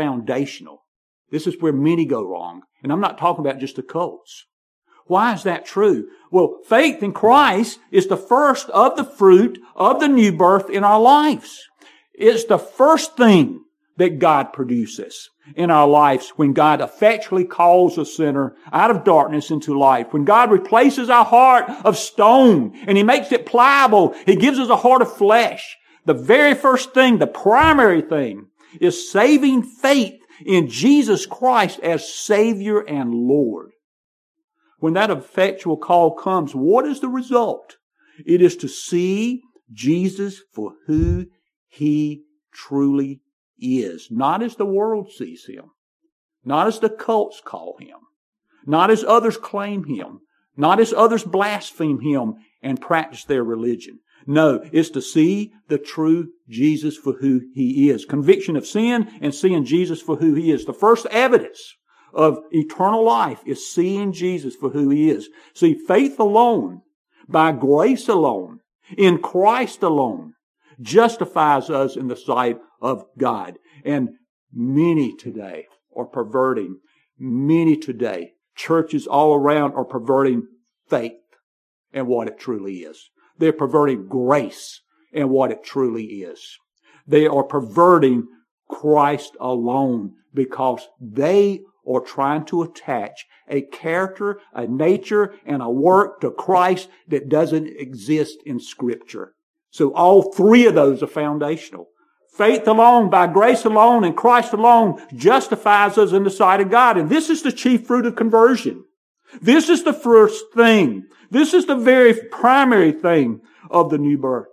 where many go wrong. And I'm not talking about just the cults. Why is that true? Well, faith in Christ is the first of the fruit of the new birth in our lives. It's the first thing that God produces in our lives when God effectually calls a sinner out of darkness into light. When God replaces our heart of stone and He makes it pliable, He gives us a heart of flesh. The very first thing, the primary thing, is saving faith in Jesus Christ as Savior and Lord. When that effectual call comes, what is the result? It is to see Jesus for who He truly is. Not as the world sees Him. Not as the cults call Him. Not as others claim Him. Not as others blaspheme Him and practice their religion. No, it's to see the true Jesus for who He is. Conviction of sin and seeing Jesus for who He is. The first evidence of eternal life is seeing Jesus for who He is. See, faith alone, by grace alone, in Christ alone, justifies us in the sight of God. And many today are perverting. Many today, churches all around are perverting faith and what it truly is. They're perverting grace and what it truly is. They are perverting Christ alone because they are trying to attach a character, a nature, and a work to Christ that doesn't exist in Scripture. So all three of those are foundational. Faith alone, by grace alone, and Christ alone justifies us in the sight of God. And this is the chief fruit of conversion. This is the first thing. This is the very primary thing of the new birth.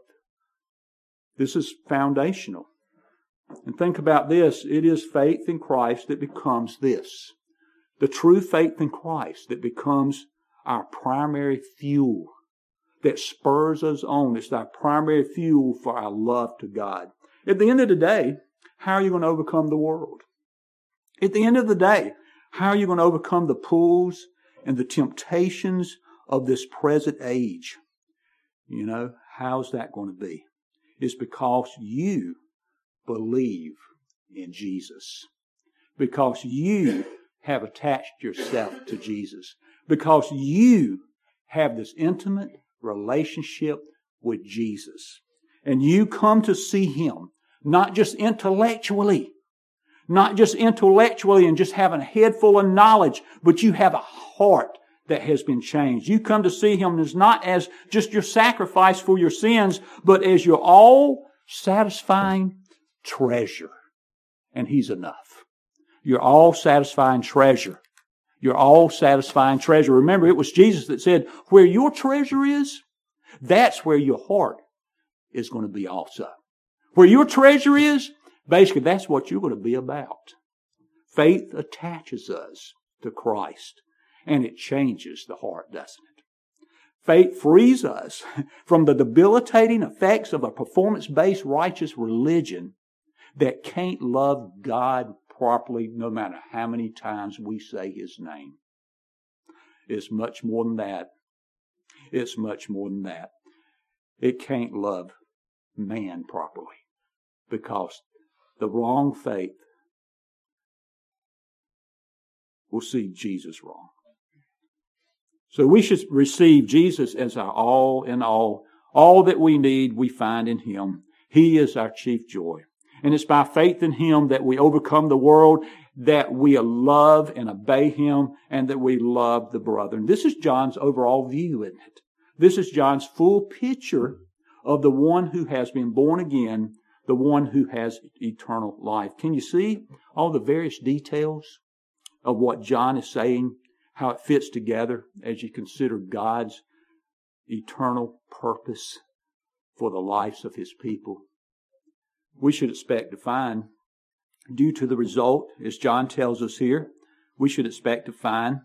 This is foundational. And think about this. It is faith in Christ that becomes this. The true faith in Christ that becomes our primary fuel, that spurs us on. It's our primary fuel for our love to God. At the end of the day, how are you going to overcome the world? At the end of the day, how are you going to overcome the pulls and the temptations of this present age? You know, how's that going to be? It's because you believe in Jesus. Because you have attached yourself to Jesus. Because you have this intimate relationship with Jesus. And you come to see Him, not just intellectually. Not just intellectually and just having a head full of knowledge, but you have a heart that has been changed. You come to see Him as not as just your sacrifice for your sins, but as your all-satisfying treasure. And He's enough. Your all-satisfying treasure. Your all-satisfying treasure. Remember, it was Jesus that said, where your treasure is, that's where your heart is going to be also. Where your treasure is, Basically, that's what you're going to be about. Faith attaches us to Christ, and it changes the heart, doesn't it? Faith frees us from the debilitating effects of a performance-based righteous religion that can't love God properly no matter how many times we say His name. It's much more than that. It's much more than that. It can't love man properly because the wrong faith will see Jesus wrong. So we should receive Jesus as our all in all. All that we need, we find in Him. He is our chief joy. And it's by faith in Him that we overcome the world, that we love and obey Him, and that we love the brethren. This is John's overall view, isn't it? This is John's full picture of the one who has been born again, the one who has eternal life. Can you see all the various details of what John is saying, how it fits together as you consider God's eternal purpose for the lives of His people? We should expect to find, due to the result, as John tells us here, we should expect to find,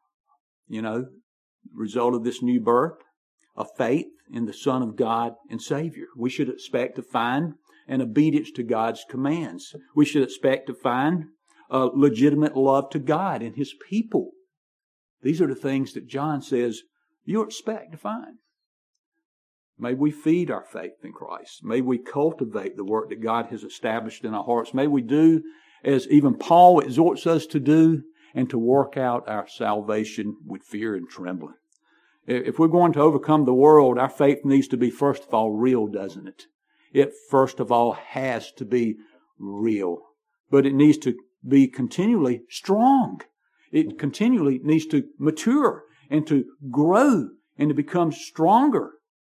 result of this new birth, a faith in the Son of God and Savior. We should expect to find an obedience to God's commands. We should expect to find a legitimate love to God and His people. These are the things that John says you expect to find. May we feed our faith in Christ. May we cultivate the work that God has established in our hearts. May we do as even Paul exhorts us to do, and to work out our salvation with fear and trembling. If we're going to overcome the world, our faith needs to be, first of all, real, doesn't it? It, first of all, has to be real. But it needs to be continually strong. It continually needs to mature and to grow and to become stronger.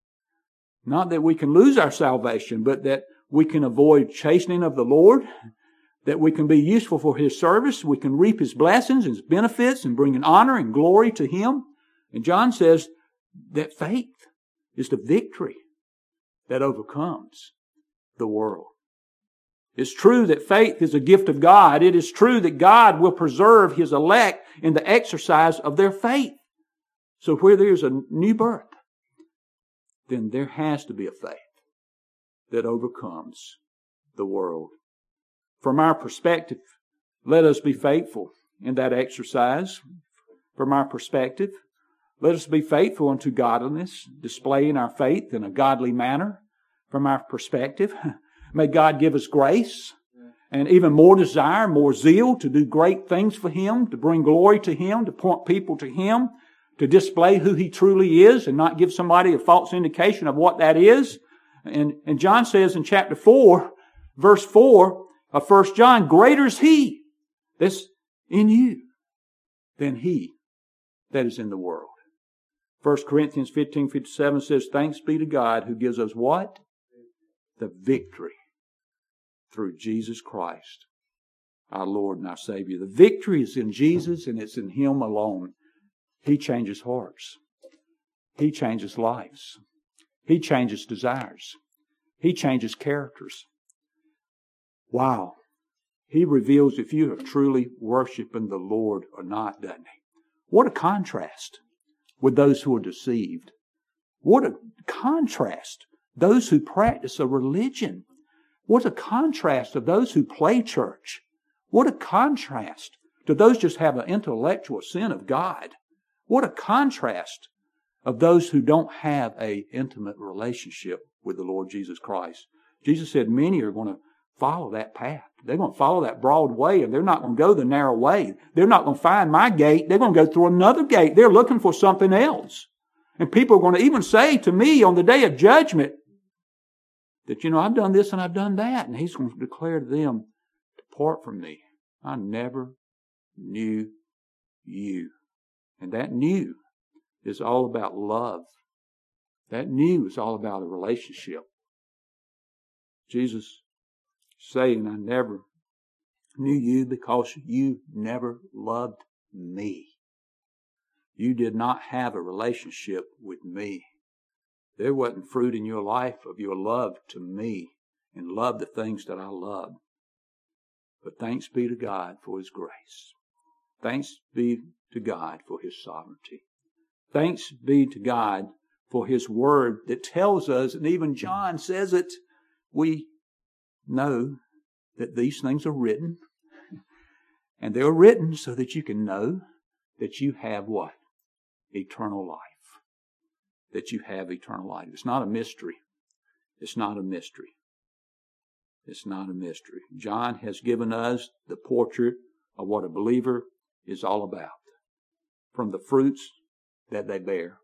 Not that we can lose our salvation, but that we can avoid chastening of the Lord, that we can be useful for His service, we can reap His blessings, His benefits, and bring an honor and glory to Him. And John says that faith is the victory that overcomes the world. It's true that faith is a gift of God. It is true that God will preserve His elect in the exercise of their faith. So where there's a new birth, then there has to be a faith that overcomes the world. From our perspective, let us be faithful in that exercise. From our perspective, let us be faithful unto godliness, displaying our faith in a godly manner. From our perspective, may God give us grace and even more desire, more zeal to do great things for Him, to bring glory to Him, to point people to Him, to display who He truly is and not give somebody a false indication of what that is. And John says in chapter 4, verse 4 of 1 John, greater is He that's in you than he that is in the world. 1 Corinthians 15:57 says, thanks be to God who gives us what? The victory through Jesus Christ, our Lord and our Savior. The victory is in Jesus, and it's in Him alone. He changes hearts. He changes lives. He changes desires. He changes characters. Wow. He reveals if you are truly worshiping the Lord or not, doesn't He? What a contrast with those who are deceived. What a contrast. Those who practice a religion. What a contrast of those who play church. What a contrast to those just have an intellectual sin of God. What a contrast of those who don't have an intimate relationship with the Lord Jesus Christ. Jesus said many are going to follow that path. They're going to follow that broad way, and they're not going to go the narrow way. They're not going to find my gate. They're going to go through another gate. They're looking for something else. And people are going to even say to me on the day of judgment that, I've done this and I've done that. And He's going to declare to them, depart from me. I never knew you. And that new is all about love. That new is all about a relationship. Jesus saying, I never knew you because you never loved me. You did not have a relationship with me. There wasn't fruit in your life of your love to me and love the things that I love. But thanks be to God for His grace. Thanks be to God for His sovereignty. Thanks be to God for His Word that tells us, and even John says it, we know that these things are written. And they're written so that you can know that you have what? Eternal life. That you have eternal life. It's not a mystery. It's not a mystery. It's not a mystery. John has given us the portrait of what a believer is all about. From the fruits that they bear.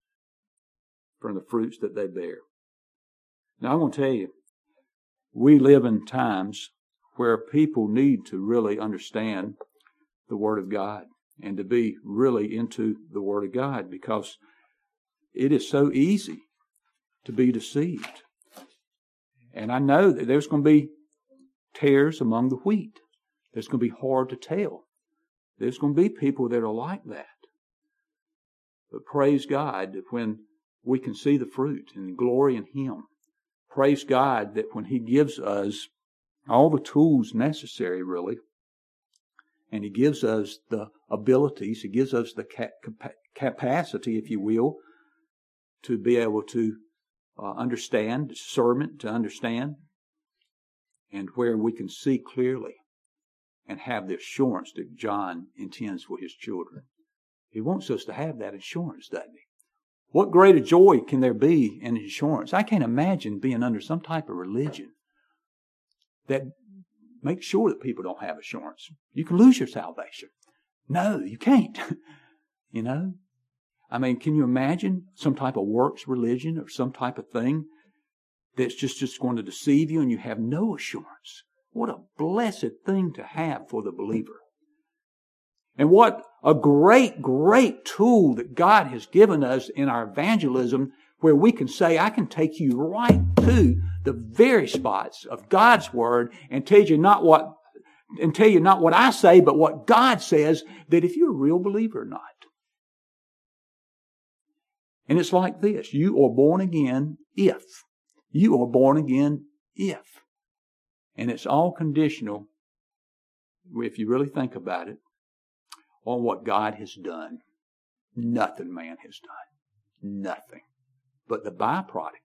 From the fruits that they bear. Now I'm going to tell you, we live in times where people need to really understand the Word of God and to be really into the Word of God, because it is so easy to be deceived. And I know that there's going to be tares among the wheat. It's going to be hard to tell. There's going to be people that are like that. But praise God that when we can see the fruit and glory in Him, praise God that when He gives us all the tools necessary, really, and He gives us the abilities, He gives us the capacity, if you will, to be able to understand, discernment to understand, and where we can see clearly and have the assurance that John intends for his children. He wants us to have that assurance, doesn't he? What greater joy can there be in assurance? I can't imagine being under some type of religion that makes sure that people don't have assurance. You can lose your salvation. No, you can't. You know? I mean, can you imagine some type of works religion or some type of thing that's just going to deceive you and you have no assurance? What a blessed thing to have for the believer. And what a great, great tool that God has given us in our evangelism, where we can say, I can take you right to the very spots of God's Word and tell you not what I say, but what God says, that if you're a real believer or not. And it's like this. You are born again if. You are born again if. And it's all conditional, if you really think about it, on what God has done. Nothing man has done. Nothing. But the byproduct,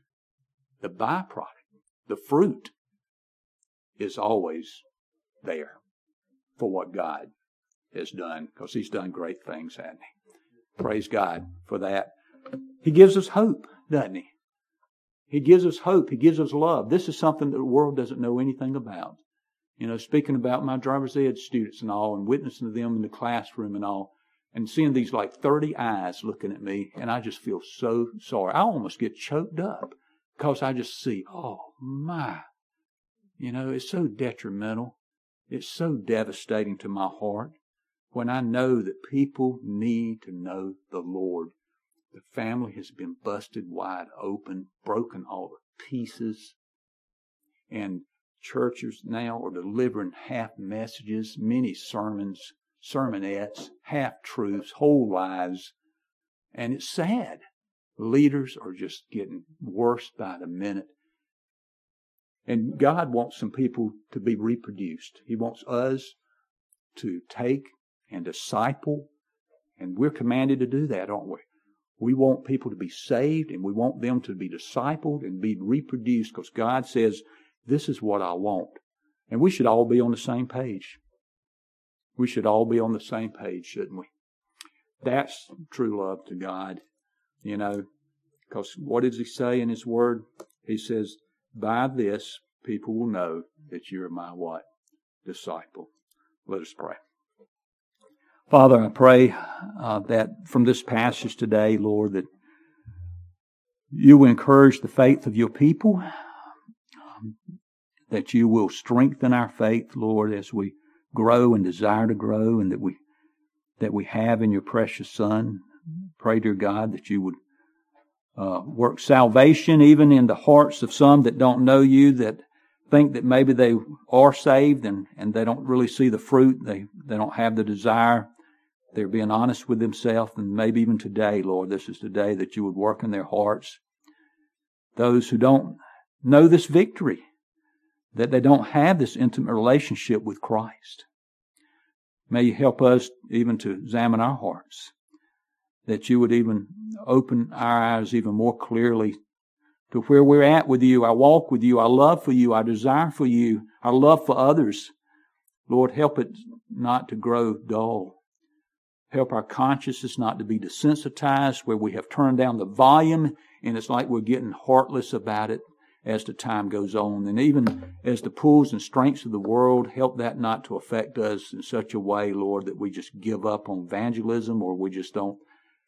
the fruit is always there for what God has done, because He's done great things, hasn't He? Praise God for that. He gives us hope, doesn't He? He gives us hope. He gives us love. This is something that the world doesn't know anything about. You know, speaking about my driver's ed students and all, and witnessing to them in the classroom and all, and seeing these like 30 eyes looking at me, and I just feel so sorry. I almost get choked up because I just see, oh my, you know, it's so detrimental. It's so devastating to my heart when I know that people need to know the Lord. The family has been busted wide open, broken all to pieces, and churches now are delivering half messages, many sermons, sermonettes, half truths, whole lies, and it's sad. Leaders are just getting worse by the minute. And God wants some people to be reproduced. He wants us to take and disciple, and we're commanded to do that, aren't we? We want people to be saved, and we want them to be discipled and be reproduced, because God says, this is what I want. And we should all be on the same page. We should all be on the same page, shouldn't we? That's true love to God, you know, because what does He say in His Word? He says, by this, people will know that you're my what? Disciple. Let us pray. Father, I pray that from this passage today, Lord, that you will encourage the faith of your people, that you will strengthen our faith, Lord, as we grow and desire to grow, and that we have in your precious Son. Pray, dear God, that you would work salvation even in the hearts of some that don't know you, that think that maybe they are saved and they don't really see the fruit. They don't have the desire. They're being honest with themselves, and maybe even today, Lord, this is the day that you would work in their hearts. Those who don't know this victory that they don't have this intimate relationship with Christ. May you help us even to examine our hearts, that you would even open our eyes even more clearly to where we're at with you, our walk with you, our love for you, our desire for you, our love for others. Lord, help it not to grow dull. Help our consciousness not to be desensitized, where we have turned down the volume and it's like we're getting heartless about it as the time goes on. And even as the pulls and strengths of the world, help that not to affect us in such a way, Lord, that we just give up on evangelism, or we just don't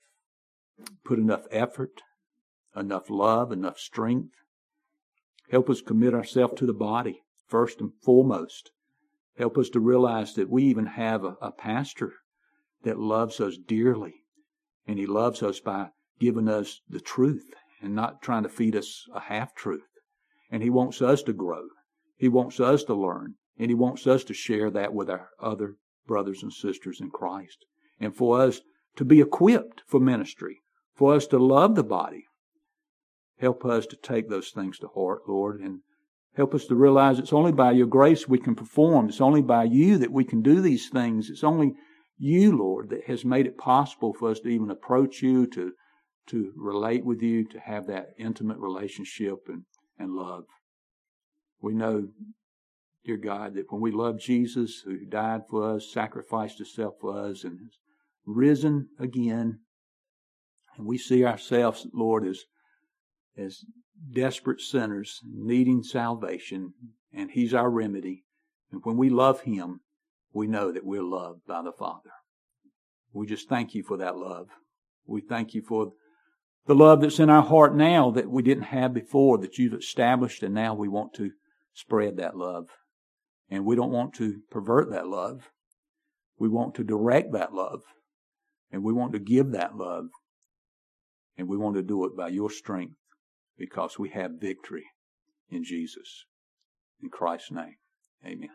put enough effort, enough love, enough strength. Help us commit ourselves to the body, first and foremost. Help us to realize that we even have a pastor that loves us dearly, and he loves us by giving us the truth and not trying to feed us a half-truth. And he wants us to grow. He wants us to learn, and he wants us to share that with our other brothers and sisters in Christ, and for us to be equipped for ministry, for us to love the body. Help us to take those things to heart, Lord, and help us to realize it's only by your grace we can perform. It's only by you that we can do these things. It's only you, Lord, that has made it possible for us to even approach you, to relate with you, to have that intimate relationship and love. We know, dear God, that when we love Jesus, who died for us, sacrificed himself for us, and has risen again, and we see ourselves, Lord, as desperate sinners needing salvation, and he's our remedy. And when we love him, we know that we're loved by the Father. We just thank you for that love. We thank you for the love that's in our heart now that we didn't have before, that you've established, and now we want to spread that love. And we don't want to pervert that love. We want to direct that love. And we want to give that love. And we want to do it by your strength, because we have victory in Jesus. In Christ's name, amen.